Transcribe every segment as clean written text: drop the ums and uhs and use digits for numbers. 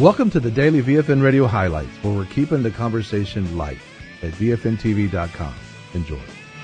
Welcome to the Daily VFN Radio Highlights, where we're keeping the conversation light at VFNTV.com. Enjoy.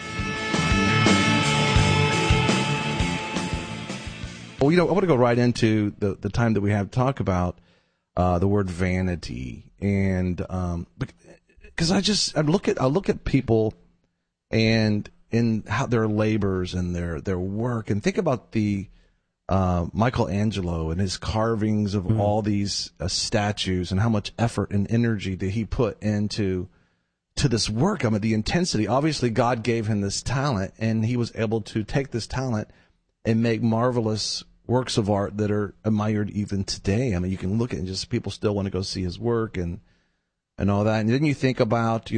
Well, I want to go right into the time that we have to talk about the word vanity, and because I look at people and in how their labors and their work, and think about the Michelangelo and his carvings of all these statues, and how much effort and energy that he put into this work. I mean, the intensity. Obviously, God gave him this talent, and he was able to take this talent and make marvelous works of art that are admired even today. I mean, you can look at it and just people still want to go see his work and all that. And then you think about,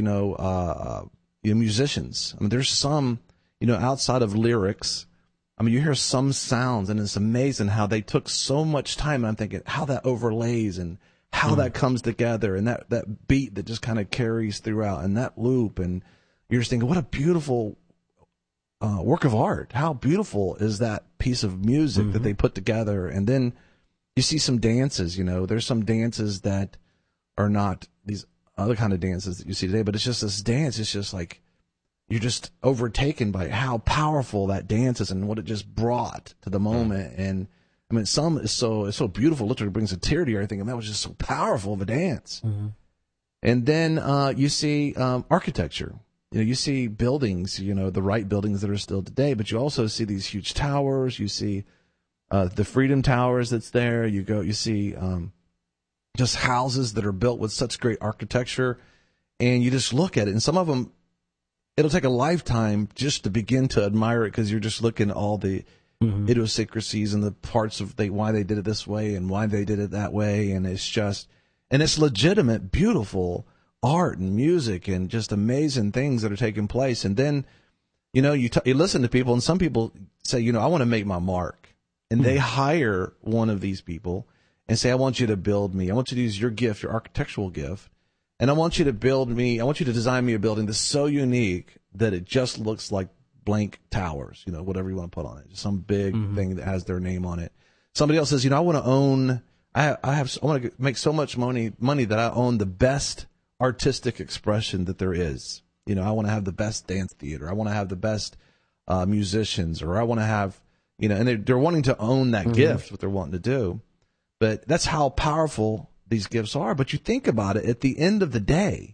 musicians. I mean, there's some, outside of lyrics, I mean, you hear some sounds, and it's amazing how they took so much time. And I'm thinking how that overlays and how that comes together, and that beat that just kind of carries throughout, and that loop. And you're just thinking, what a beautiful work of art. How beautiful is that piece of music that they put together? And then you see some dances, there's some dances that are not these other kind of dances that you see today, but it's just this dance. It's just like you're just overtaken by how powerful that dance is and what it just brought to the moment. And I mean, some is so beautiful, literally brings a tear to your eye, thinking that was just so powerful of a dance. And then you see architecture. You see buildings, the right buildings that are still today, but you also see these huge towers. You see the Freedom Towers that's there. You see just houses that are built with such great architecture, and you just look at it. And some of them, it'll take a lifetime just to begin to admire it, because you're just looking at all the idiosyncrasies and the parts of why they did it this way and why they did it that way. And it's legitimate, beautiful art and music and just amazing things that are taking place. And then, you listen to people, and some people say, I want to make my mark. And they hire one of these people and say, I want you to build me. I want you to use your gift, your architectural gift. And I want you to design me a building that's so unique that it just looks like blank towers, whatever you want to put on it. Just some big thing that has their name on it. Somebody else says, I want to own, I want to make so much money that I own the best artistic expression that there is. I want to have the best dance theater. I want to have the best musicians, or I want to have, and they're wanting to own that gift, what they're wanting to do. But that's how powerful these gifts are. But you think about it, at the end of the day,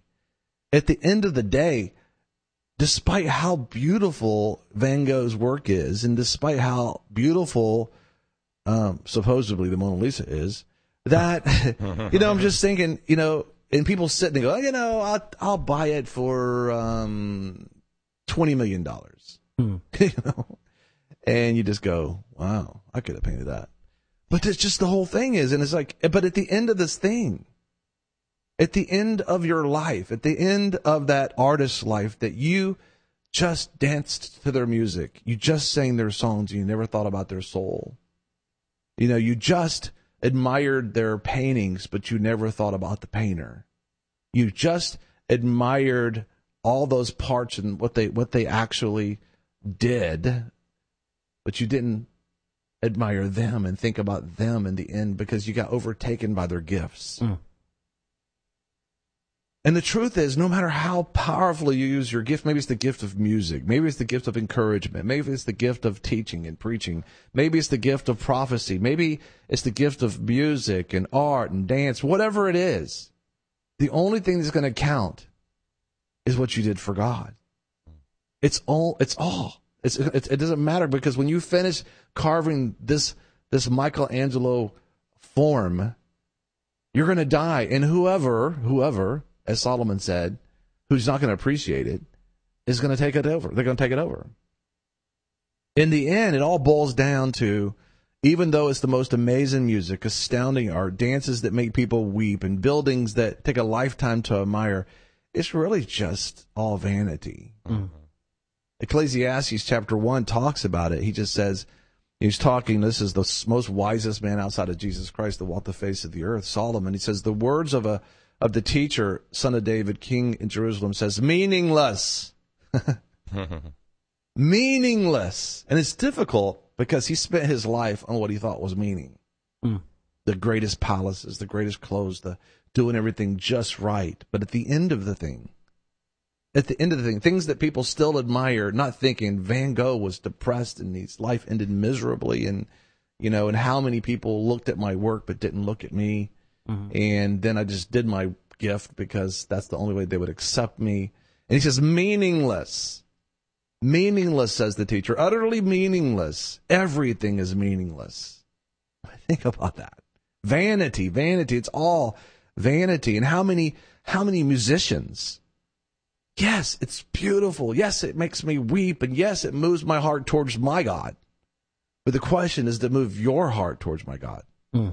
despite how beautiful Van Gogh's work is, and despite how beautiful supposedly the Mona Lisa is, that, I'm just thinking, and people sit and they go, I'll buy it for $20 million. And you just go, wow, I could have painted that. But it's just the whole thing is, and it's like, but at the end of this thing, at the end of your life, at the end of that artist's life, that you just danced to their music, you just sang their songs, you never thought about their soul. You just admired their paintings, but you never thought about the painter. You just admired all those parts and what they actually did, but you didn't admire them and think about them in the end, because you got overtaken by their gifts. And the truth is, no matter how powerfully you use your gift, maybe it's the gift of music, maybe it's the gift of encouragement, maybe it's the gift of teaching and preaching, maybe it's the gift of prophecy, maybe it's the gift of music and art and dance, whatever it is, the only thing that's going to count is what you did for God. It doesn't matter, because when you finish carving this Michelangelo form, you're going to die. And whoever, as Solomon said, who's not going to appreciate it, is going to take it over. They're going to take it over. In the end, it all boils down to, even though it's the most amazing music, astounding art, dances that make people weep, and buildings that take a lifetime to admire, it's really just all vanity. Ecclesiastes chapter 1 talks about it. He just says, he's talking, this is the most wisest man outside of Jesus Christ that walked the face of the earth, Solomon. He says, the words of the teacher, son of David, king in Jerusalem, says, meaningless. Meaningless. And it's difficult because he spent his life on what he thought was meaning. the greatest palaces, the greatest clothes, the doing everything just right. But at the end of the thing, things that people still admire, not thinking Van Gogh was depressed and his life ended miserably, and and how many people looked at my work but didn't look at me. Mm-hmm. And then I just did my gift because that's the only way they would accept me. And he says, meaningless. Meaningless, says the teacher. Utterly meaningless. Everything is meaningless. Think about that. Vanity, vanity. It's all vanity. And how many musicians? Yes, it's beautiful. Yes, it makes me weep. And yes, it moves my heart towards my God. But the question is to move your heart towards my God. Mm.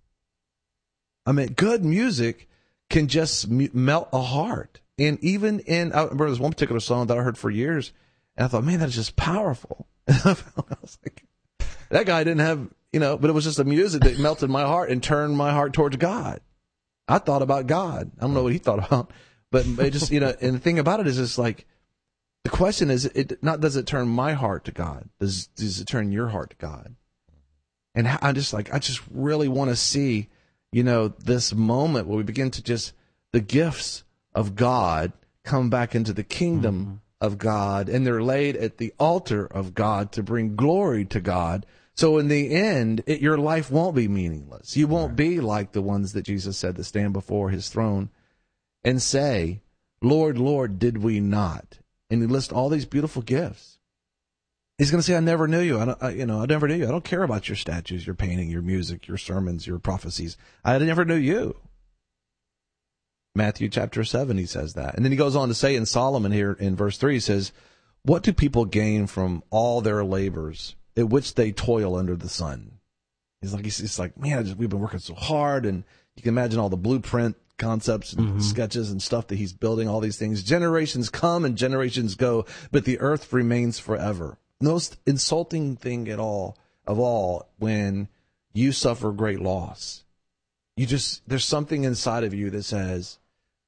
I mean, good music can just melt a heart. And even I remember there's one particular song that I heard for years, and I thought, man, that's just powerful. And I was like, that guy didn't have, but it was just the music that melted my heart and turned my heart towards God. I thought about God. I don't know what he thought about, but it just, and the thing about it is just like, the question is, does it turn my heart to God? Does it turn your heart to God? And I just really want to see, this moment where we begin to the gifts of God come back into the kingdom of God, and they're laid at the altar of God to bring glory to God. So in the end, your life won't be meaningless. You won't be like the ones that Jesus said that stand before his throne and say, Lord, Lord, did we not? And he lists all these beautiful gifts. He's going to say, I never knew you. I never knew you. I don't care about your statues, your painting, your music, your sermons, your prophecies. I never knew you. Matthew chapter 7, he says that. And then he goes on to say in Solomon here in verse 3, he says, what do people gain from all their labors at which they toil under the sun? He's like, man, we've been working so hard. And you can imagine all the blueprint concepts and sketches and stuff that he's building, all these things. Generations come and generations go, but the earth remains forever. The most insulting thing of all, when you suffer great loss, there's something inside of you that says,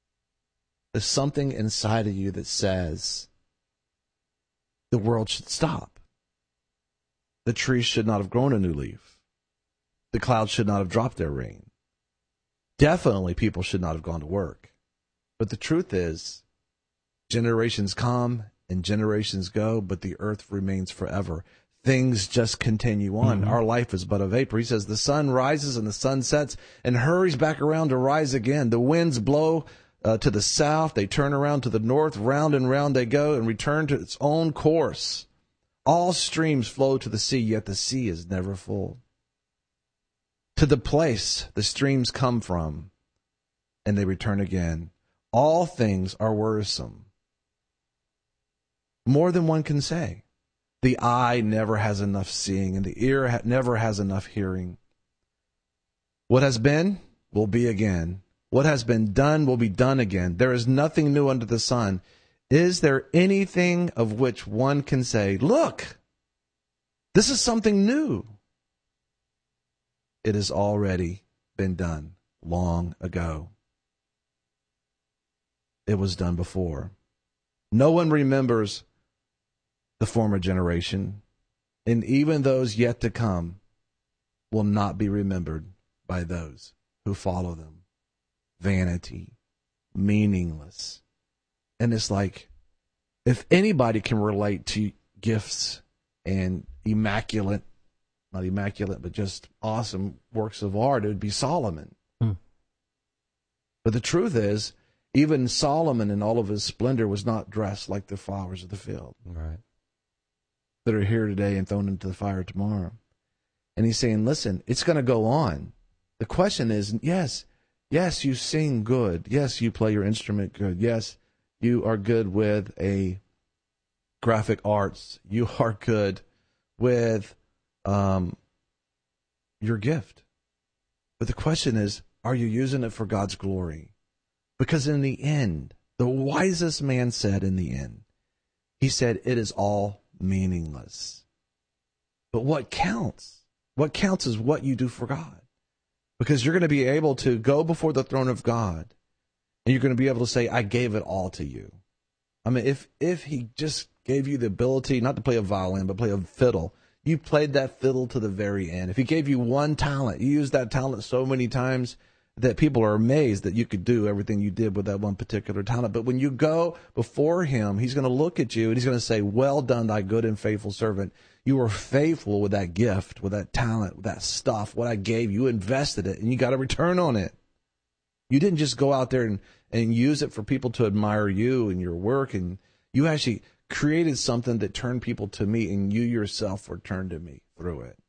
the world should stop. The trees should not have grown a new leaf. The clouds should not have dropped their rain. Definitely people should not have gone to work. But the truth is, generations come and generations go, but the earth remains forever. Things just continue on. Our life is but a vapor. He says the sun rises and the sun sets and hurries back around to rise again. The winds blow to the south. They turn around to the north. Round and round they go and return to its own course. All streams flow to the sea, yet the sea is never full. To the place the streams come from, and they return again. All things are wearisome. More than one can say. The eye never has enough seeing, and the ear never has enough hearing. What has been will be again. What has been done will be done again. There is nothing new under the sun. Is there anything of which one can say, look, this is something new? It has already been done long ago. It was done before. No one remembers the former generation, and even those yet to come will not be remembered by those who follow them. Vanity, meaningless. And it's like, if anybody can relate to gifts and not immaculate, but just awesome works of art, it would be Solomon. But the truth is, even Solomon in all of his splendor was not dressed like the flowers of the field. Right. That are here today and thrown into the fire tomorrow. And he's saying, listen, it's going to go on. The question is, yes, you sing good. Yes, you play your instrument good. Yes, you are good with a graphic arts. You are good with your gift. But the question is, are you using it for God's glory? Because in the end, the wisest man said in the end, he said, it is all meaningless. But what counts? What counts is what you do for God. Because you're going to be able to go before the throne of God, and you're going to be able to say, I gave it all to you. I mean, if he just gave you the ability not to play a violin, but play a fiddle, You played that fiddle to the very end. If he gave you one talent, you used that talent so many times that people are amazed that you could do everything you did with that one particular talent. But when you go before him, he's going to look at you and he's going to say, well done, thy good and faithful servant. You were faithful with that gift, with that talent, with that stuff, what I gave you. You invested it, and you got a return on it. You didn't just go out there and use it for people to admire you and your work, and you actually created something that turned people to me, and you yourself were turned to me through it.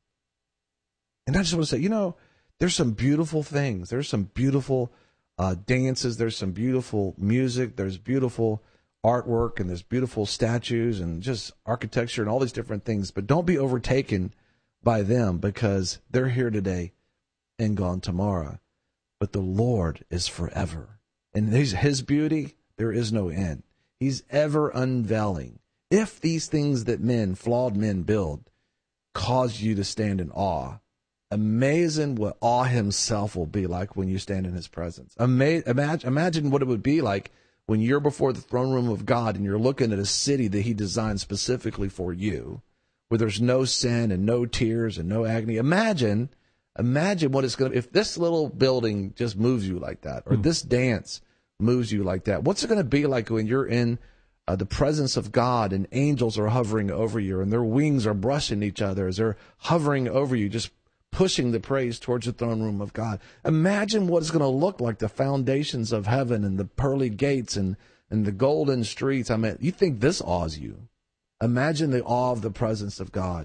And I just want to say, there's some beautiful things. There's some beautiful dances. There's some beautiful music. There's beautiful artwork, and there's beautiful statues and just architecture and all these different things. But don't be overtaken by them, because they're here today and gone tomorrow. But the Lord is forever. And his beauty, there is no end. He's ever unveiling. If these things that flawed men build, cause you to stand in awe, amazing what awe himself will be like when you stand in his presence. Imagine what it would be like when you're before the throne room of God and you're looking at a city that he designed specifically for you, where there's no sin and no tears and no agony. Imagine what it's going to, if this little building just moves you like that, or this dance moves you like that. What's it going to be like when you're in the presence of God and angels are hovering over you and their wings are brushing each other as they're hovering over you, just pushing the praise towards the throne room of God. Imagine what it's going to look like, the foundations of heaven and the pearly gates and the golden streets. I mean, you think this awes you. Imagine the awe of the presence of God.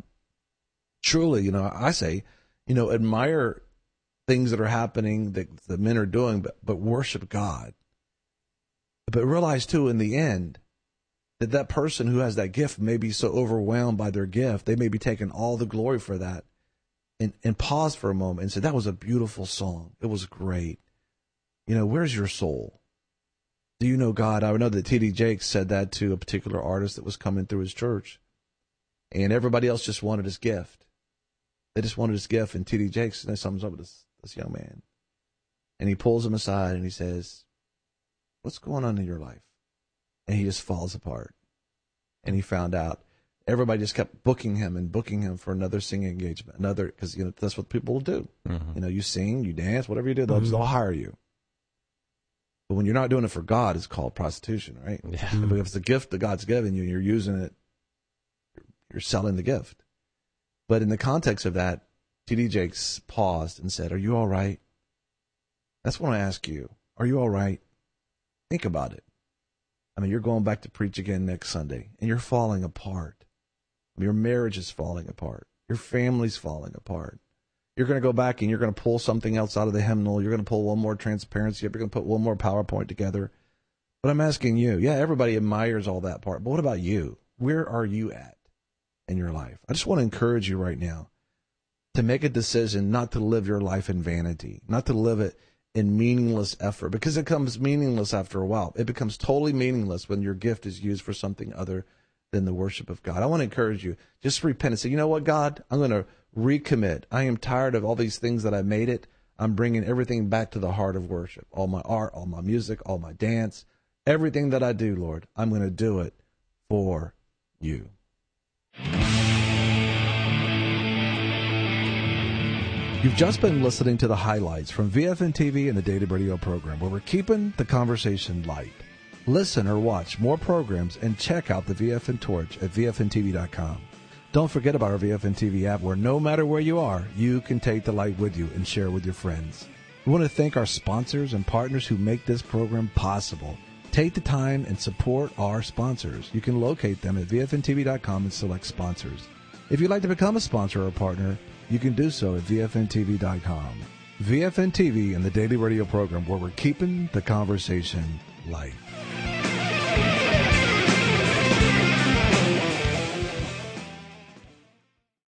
Truly, I say, admire things that are happening that the men are doing, but worship God. But realize, too, in the end, that person who has that gift may be so overwhelmed by their gift, they may be taking all the glory for that. And pause for a moment and say, that was a beautiful song. It was great. Where's your soul? Do you know God? I know that T.D. Jakes said that to a particular artist that was coming through his church. And everybody else just wanted his gift. They just wanted his gift. And T.D. Jakes sums up with this young man. And he pulls him aside and he says, what's going on in your life? And he just falls apart. And he found out. Everybody just kept booking him for another singing engagement, because that's what people will do. Mm-hmm. You sing, you dance, whatever you do, they'll hire you. But when you're not doing it for God, it's called prostitution, right? Yeah. But if it's a gift that God's given you and you're using it, you're selling the gift. But in the context of that, T.D. Jakes paused and said, "Are you all right?" That's what I ask you. Are you all right? Think about it. I mean, you're going back to preach again next Sunday, and you're falling apart. Your marriage is falling apart. Your family's falling apart. You're going to go back and you're going to pull something else out of the hymnal. You're going to pull one more transparency up. You're going to put one more PowerPoint together. But I'm asking you, everybody admires all that part. But what about you? Where are you at in your life? I just want to encourage you right now to make a decision not to live your life in vanity, not to live it in meaningless effort, because it becomes meaningless after a while. It becomes totally meaningless when your gift is used for something other than the worship of God. I want to encourage you, just repent and say, you know what, God, I'm going to recommit. I am tired of all these things that I made it. I'm bringing everything back to the heart of worship. All my art, all my music, all my dance, everything that I do, Lord, I'm going to do it for you. You've just been listening to the highlights from VFN TV and the Daily Radio program, where we're keeping the conversation light. Listen or watch more programs and check out the VFN Torch at VFNTV.com. Don't forget about our VFN TV app, where no matter where you are, you can take the light with you and share with your friends. We want to thank our sponsors and partners who make this program possible. Take the time and support our sponsors. You can locate them at VFNTV.com and select sponsors. If you'd like to become a sponsor or a partner, you can do so at VFNTV.com. VFN TV and the Daily Radio program, where we're keeping the conversation light.